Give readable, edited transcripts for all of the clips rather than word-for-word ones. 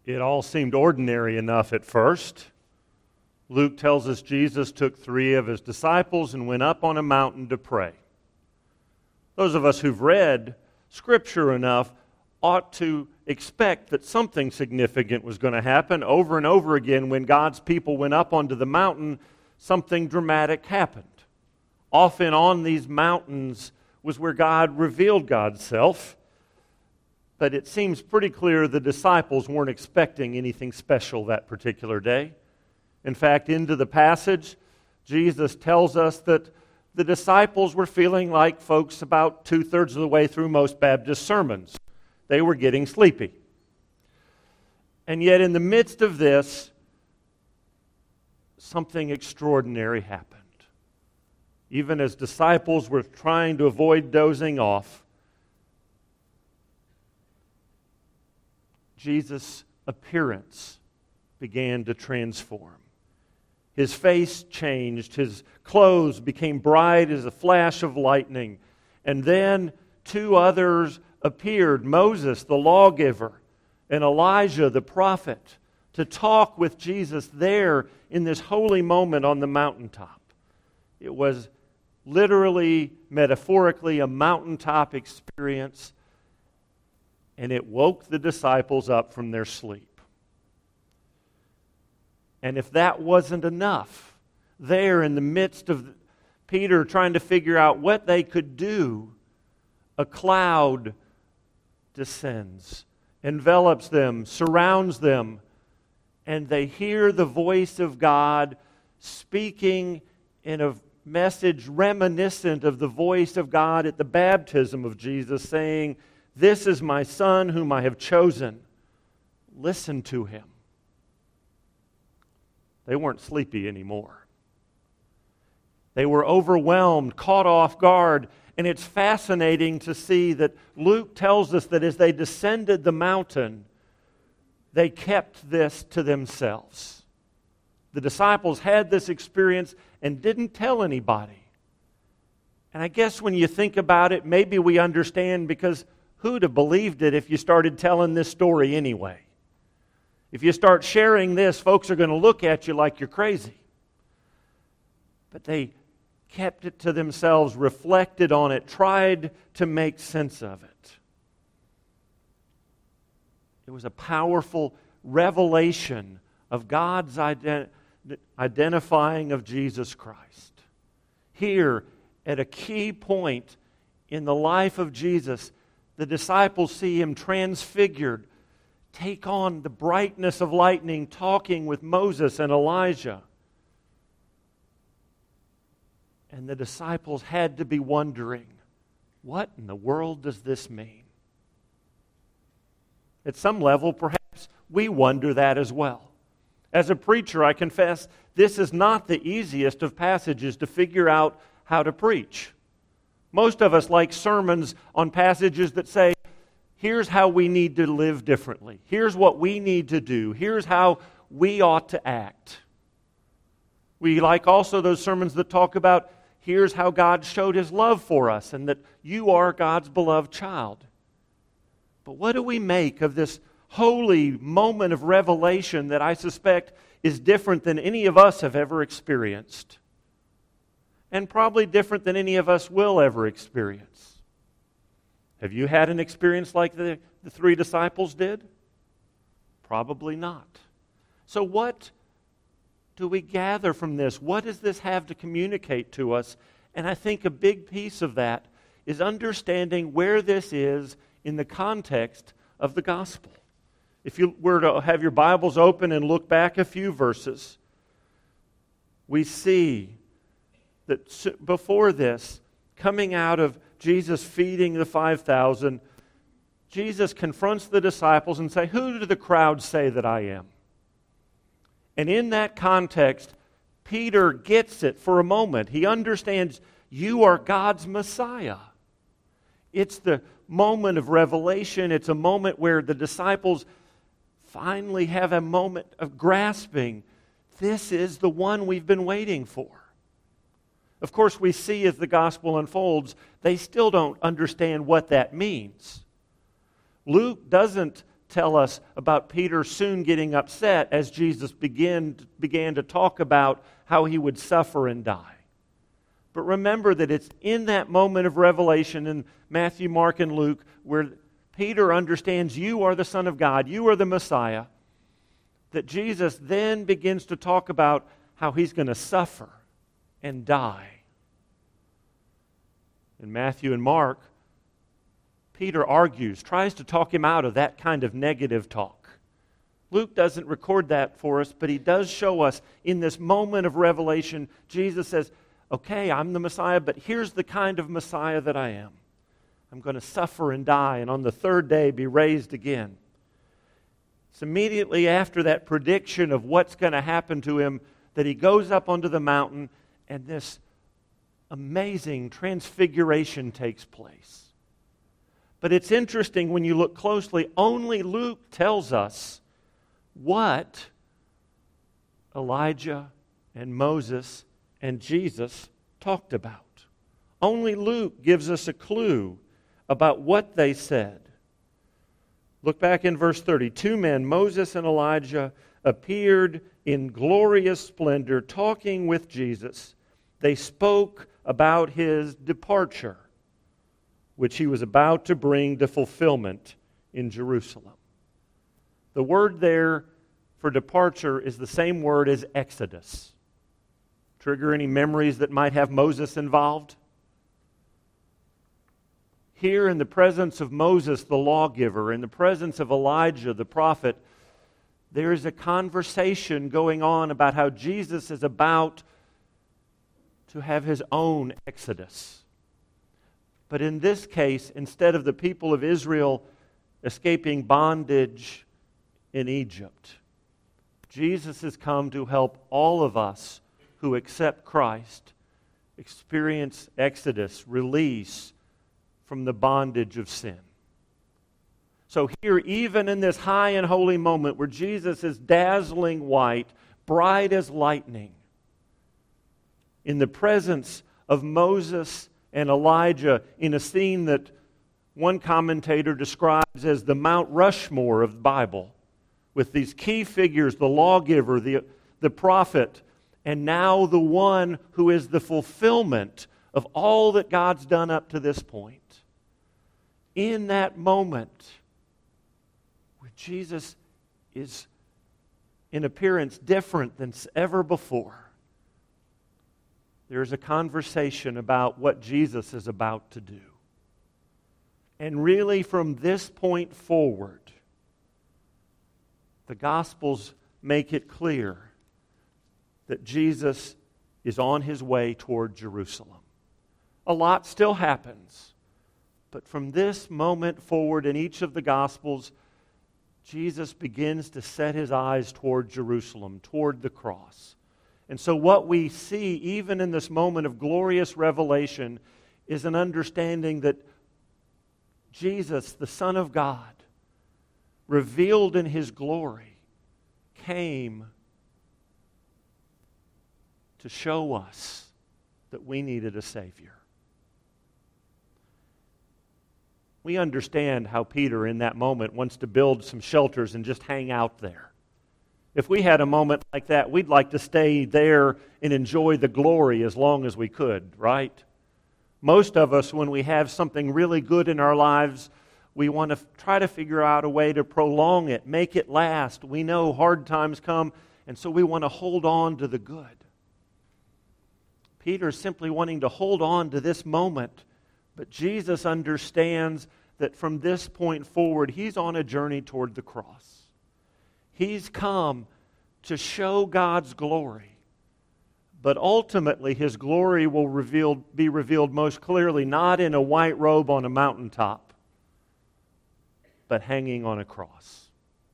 It all seemed ordinary enough at first. Luke tells us Jesus took 3 of his disciples and went up on a mountain to pray. Those of us who've read Scripture enough ought to expect that something significant was going to happen. Over and over again, when God's people went up onto the mountain, something dramatic happened. Often on these mountains was where God revealed God's self. But it seems pretty clear the disciples weren't expecting anything special that particular day. In fact, into the passage, Jesus tells us that the disciples were feeling like folks about 2/3 of the way through most Baptist sermons. They were getting sleepy. And yet in the midst of this, something extraordinary happened. Even as disciples were trying to avoid dozing off, Jesus' appearance began to transform. His face changed. His clothes became bright as a flash of lightning. And then 2 others appeared, Moses, the lawgiver, and Elijah, the prophet, to talk with Jesus there in this holy moment on the mountaintop. It was literally, metaphorically, a mountaintop experience, and it woke the disciples up from their sleep. And if that wasn't enough, there in the midst of Peter trying to figure out what they could do, a cloud descends, envelops them, surrounds them, and they hear the voice of God speaking in a message reminiscent of the voice of God at the baptism of Jesus, saying, "This is my Son whom I have chosen. Listen to him." They weren't sleepy anymore. They were overwhelmed, caught off guard, and it's fascinating to see that Luke tells us that as they descended the mountain, they kept this to themselves. The disciples had this experience and didn't tell anybody. And I guess when you think about it, maybe we understand, because who'd have believed it if you started telling this story anyway? If you start sharing this, folks are going to look at you like you're crazy. But they kept it to themselves, reflected on it, tried to make sense of it. It was a powerful revelation of God's identifying of Jesus Christ. Here, at a key point in the life of Jesus, the disciples see him transfigured, take on the brightness of lightning, talking with Moses and Elijah. And the disciples had to be wondering, what in the world does this mean? At some level, perhaps we wonder that as well. As a preacher, I confess, this is not the easiest of passages to figure out how to preach. Most of us like sermons on passages that say, here's how we need to live differently. Here's what we need to do. Here's how we ought to act. We like also those sermons that talk about, here's how God showed his love for us and that you are God's beloved child. But what do we make of this holy moment of revelation that I suspect is different than any of us have ever experienced? And probably different than any of us will ever experience. Have you had an experience like the 3 disciples did? Probably not. So what do we gather from this? What does this have to communicate to us? And I think a big piece of that is understanding where this is in the context of the gospel. If you were to have your Bibles open and look back a few verses, we see that before this, coming out of Jesus feeding the 5,000, Jesus confronts the disciples and says, "Who do the crowds say that I am?" And in that context, Peter gets it for a moment. He understands, you are God's Messiah. It's the moment of revelation. It's a moment where the disciples finally have a moment of grasping, this is the one we've been waiting for. Of course, we see as the gospel unfolds, they still don't understand what that means. Luke doesn't tell us about Peter soon getting upset as Jesus began to talk about how he would suffer and die. But remember that it's in that moment of revelation in Matthew, Mark, and Luke where Peter understands you are the Son of God, you are the Messiah, that Jesus then begins to talk about how he's going to suffer and die. In Matthew and Mark, Peter argues, tries to talk him out of that kind of negative talk. Luke doesn't record that for us, but he does show us in this moment of revelation, Jesus says, okay, I'm the Messiah, but here's the kind of Messiah that I am. I'm going to suffer and die, and on the third day be raised again. It's immediately after that prediction of what's going to happen to him that he goes up onto the mountain, and this amazing transfiguration takes place. But it's interesting when you look closely, only Luke tells us what Elijah and Moses and Jesus talked about. Only Luke gives us a clue about what they said. Look back in verse 30. 2 men, Moses and Elijah, appeared in glorious splendor, talking with Jesus. They spoke about his departure, which he was about to bring to fulfillment in Jerusalem. The word there for departure is the same word as Exodus. Trigger any memories that might have Moses involved? Here in the presence of Moses, the lawgiver, in the presence of Elijah, the prophet, there is a conversation going on about how Jesus is about to have his own exodus. But in this case, instead of the people of Israel escaping bondage in Egypt, Jesus has come to help all of us who accept Christ experience exodus, release from the bondage of sin. So here, even in this high and holy moment where Jesus is dazzling white, bright as lightning, in the presence of Moses and Elijah in a scene that one commentator describes as the Mount Rushmore of the Bible, with these key figures, the lawgiver, the prophet, and now the one who is the fulfillment of all that God's done up to this point. In that moment, where Jesus is in appearance different than ever before, there's a conversation about what Jesus is about to do. And really from this point forward, the Gospels make it clear that Jesus is on his way toward Jerusalem. A lot still happens, but from this moment forward in each of the Gospels, Jesus begins to set his eyes toward Jerusalem, toward the cross. And so what we see, even in this moment of glorious revelation, is an understanding that Jesus, the Son of God, revealed in his glory, came to show us that we needed a Savior. We understand how Peter in that moment wants to build some shelters and just hang out there. If we had a moment like that, we'd like to stay there and enjoy the glory as long as we could, right? Most of us, when we have something really good in our lives, we want to try to figure out a way to prolong it, make it last. We know hard times come, and so we want to hold on to the good. Peter's simply wanting to hold on to this moment, but Jesus understands that from this point forward, he's on a journey toward the cross. He's come to show God's glory, but ultimately his glory will be revealed most clearly not in a white robe on a mountaintop, but hanging on a cross.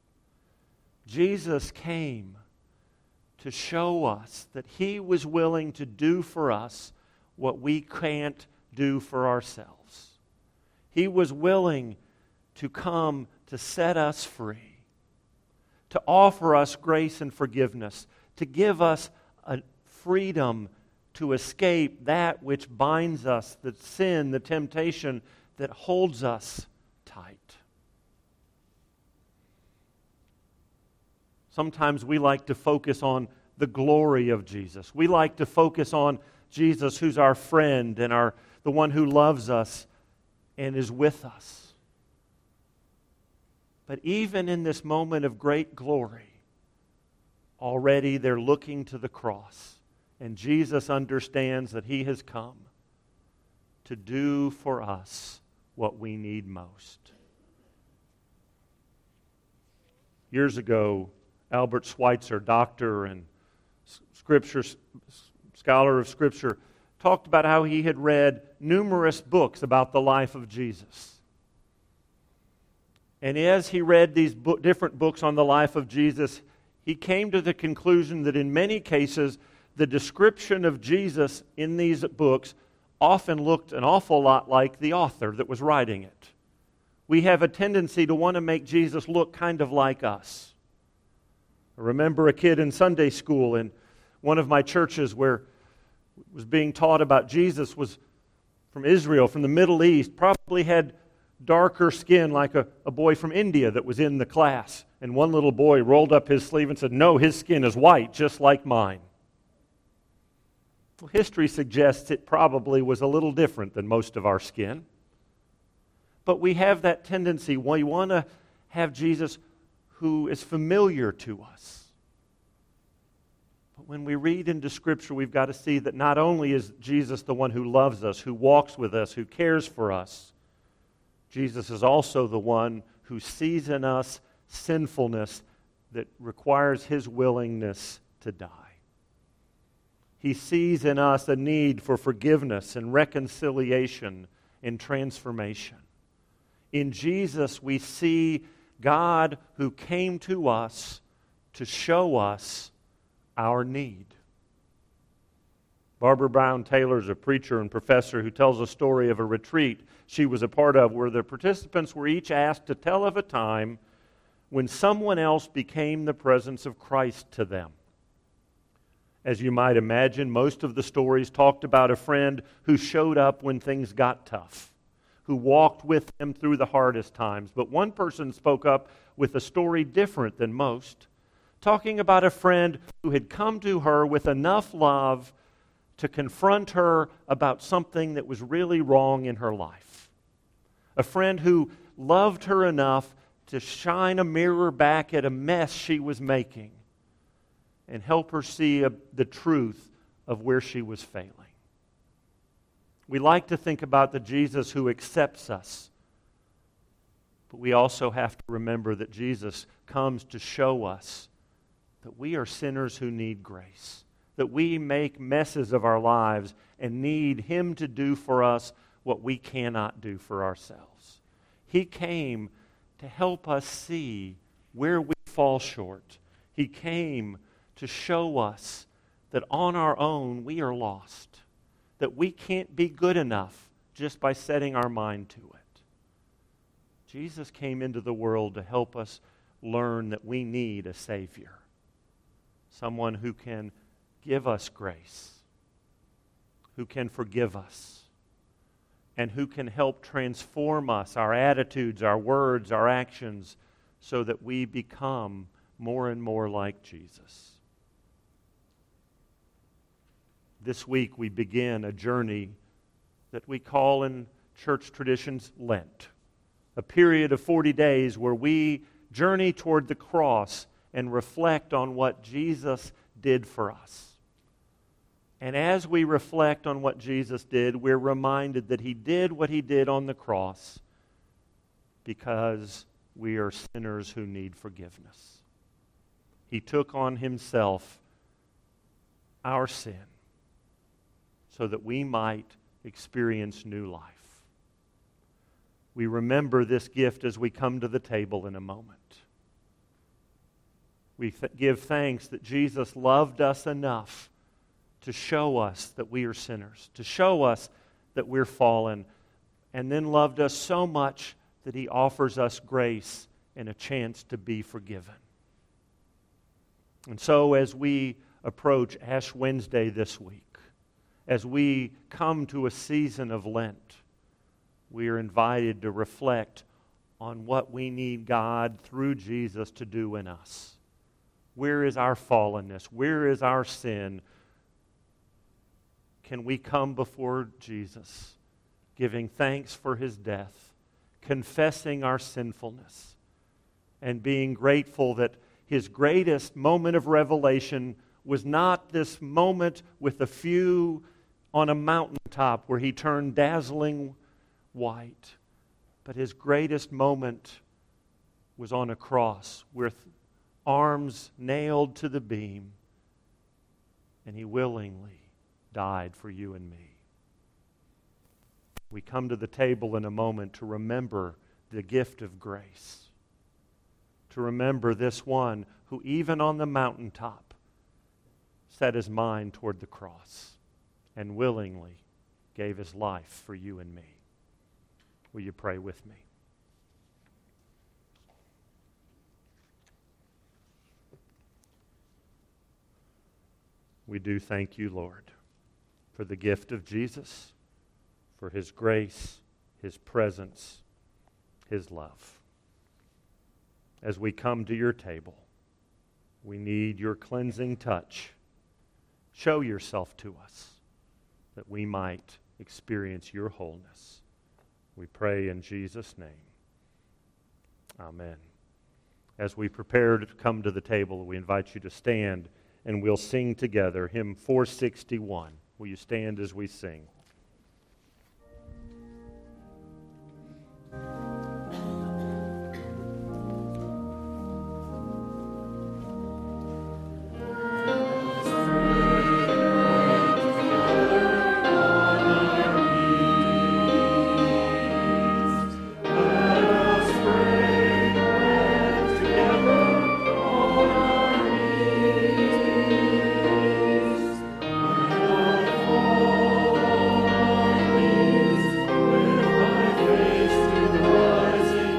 Jesus came to show us that he was willing to do for us what we can't do for ourselves. He was willing to come to set us free, to offer us grace and forgiveness, to give us a freedom to escape that which binds us, the sin, the temptation that holds us tight. Sometimes we like to focus on the glory of Jesus. We like to focus on Jesus, who's our friend and the one who loves us and is with us. But even in this moment of great glory, already they're looking to the cross. And Jesus understands that He has come to do for us what we need most. Years ago, Albert Schweitzer, doctor and scholar of Scripture, talked about how he had read numerous books about the life of Jesus. And as he read these different books on the life of Jesus, he came to the conclusion that in many cases, the description of Jesus in these books often looked an awful lot like the author that was writing it. We have a tendency to want to make Jesus look kind of like us. I remember a kid in Sunday school in one of my churches where it was being taught about Jesus was from Israel, from the Middle East, probably had darker skin like a boy from India that was in the class. And one little boy rolled up his sleeve and said, "No, his skin is white, just like mine." Well, history suggests it probably was a little different than most of our skin. But we have that tendency, we want to have Jesus who is familiar to us. But when we read into Scripture, we've got to see that not only is Jesus the one who loves us, who walks with us, who cares for us, Jesus is also the one who sees in us sinfulness that requires His willingness to die. He sees in us a need for forgiveness and reconciliation and transformation. In Jesus, we see God who came to us to show us our need. Barbara Brown Taylor is a preacher and professor who tells a story of a retreat she was a part of where the participants were each asked to tell of a time when someone else became the presence of Christ to them. As you might imagine, most of the stories talked about a friend who showed up when things got tough, who walked with them through the hardest times. But one person spoke up with a story different than most, talking about a friend who had come to her with enough love to confront her about something that was really wrong in her life. A friend who loved her enough to shine a mirror back at a mess she was making and help her see the truth of where she was failing. We like to think about the Jesus who accepts us, but we also have to remember that Jesus comes to show us that we are sinners who need grace, that we make messes of our lives and need Him to do for us what we cannot do for ourselves. He came to help us see where we fall short. He came to show us that on our own we are lost, that we can't be good enough just by setting our mind to it. Jesus came into the world to help us learn that we need a Savior, someone who can give us grace, who can forgive us, and who can help transform us, our attitudes, our words, our actions, so that we become more and more like Jesus. This week we begin a journey that we call in church traditions Lent, a period of 40 days where we journey toward the cross and reflect on what Jesus did for us. And as we reflect on what Jesus did, we're reminded that He did what He did on the cross because we are sinners who need forgiveness. He took on Himself our sin so that we might experience new life. We remember this gift as we come to the table in a moment. We give thanks that Jesus loved us enough to show us that we are sinners, to show us that we're fallen, and then loved us so much that He offers us grace and a chance to be forgiven. And so as we approach Ash Wednesday this week, as we come to a season of Lent, we are invited to reflect on what we need God through Jesus to do in us. Where is our fallenness? Where is our sin? Can we come before Jesus, giving thanks for his death, confessing our sinfulness, and being grateful that his greatest moment of revelation was not this moment with a few on a mountaintop where he turned dazzling white, but his greatest moment was on a cross with arms nailed to the beam, and he willingly died for you and me. We come to the table in a moment to remember the gift of grace, to remember this one who even on the mountaintop set his mind toward the cross and willingly gave his life for you and me. Will you pray with me? We do thank you, Lord, for the gift of Jesus, for his grace, his presence, his love. As we come to your table, we need your cleansing touch. Show yourself to us that we might experience your wholeness. We pray in Jesus' name. Amen. As we prepare to come to the table, we invite you to stand and we'll sing together hymn 461. Will you stand as we sing?